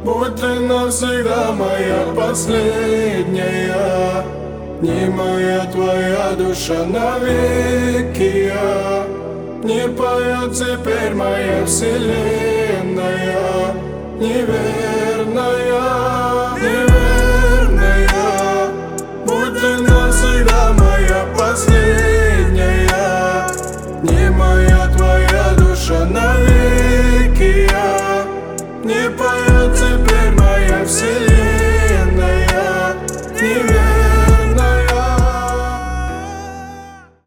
Будь ты навсегда моя последняя, не моя твоя душа навеки я. Не поет теперь моя вселенная, неверная.